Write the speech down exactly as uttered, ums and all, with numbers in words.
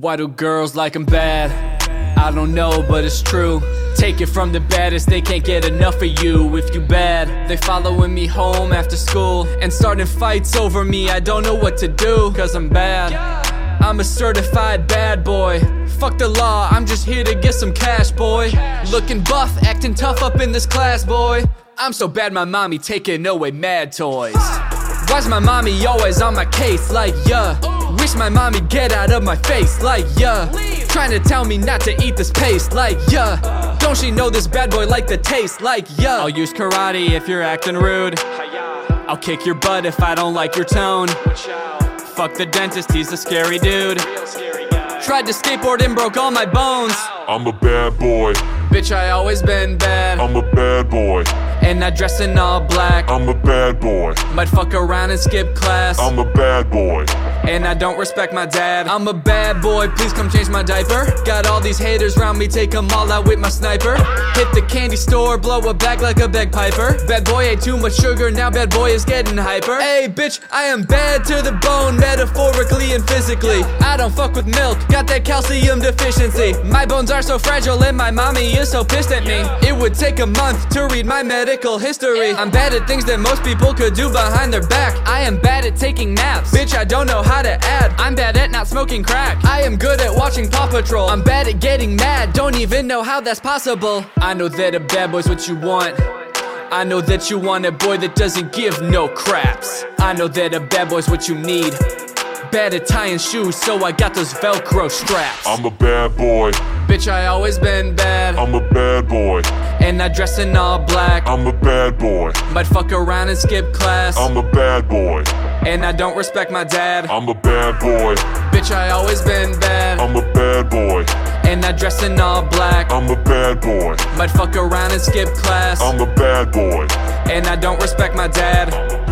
Why do girls like 'em bad? I don't know, but it's true. Take it from the baddest, they can't get enough of you. If you bad, they following me home after school and starting fights over me. I don't know what to do, cause I'm bad. I'm a certified bad boy. Fuck the law, I'm just here to get some cash, boy. Looking buff, acting tough up in this class, boy. I'm so bad my mommy taking away mad toys. Why's my mommy always on my case, like yeah? Wish my mommy get out of my face, like yeah. Trying to tell me not to eat this paste, like yeah. Don't she know this bad boy like the taste, like yeah. I'll use karate if you're acting rude. I'll kick your butt if I don't like your tone. Fuck the dentist, he's a scary dude. Tried to skateboard and broke all my bones. I'm a bad boy. Bitch, I always been bad. I'm a bad boy. And I dress in all black. I'm a bad boy. Might fuck around and skip class. I'm a bad boy. And I don't respect my dad. I'm a bad boy, please come change my diaper. Got all these haters round me, take them all out with my sniper. Hit the candy store, blow a bag like a bagpiper. Bad boy ate too much sugar, now bad boy is getting hyper. Hey bitch, I am bad to the bone, metaphorically and physically. I don't fuck with milk, got that calcium deficiency. My bones are so fragile and my mommy is so pissed at me. It would take a month to read my medical history. I'm bad at things that most people could do behind their back. I am bad at taking naps. Bitch, I don't know how to add. I'm bad at not smoking crack. I am good at watching Paw Patrol. I'm bad at getting mad. Don't even know how that's possible. I know that a bad boy's what you want. I know that you want a boy that doesn't give no craps. I know that a bad boy's what you need. Bad at tying shoes, so I got those Velcro straps. I'm a bad boy. Bitch, I always been bad. I'm a bad boy. And I dress in all black. I'm a bad boy. Might fuck around and skip class. I'm a bad boy. And I don't respect my dad. I'm a bad boy. Bitch, I always been bad. I'm a bad boy. And I dress in all black. I'm a bad boy. Might fuck around and skip class. I'm a bad boy. And I don't respect my dad.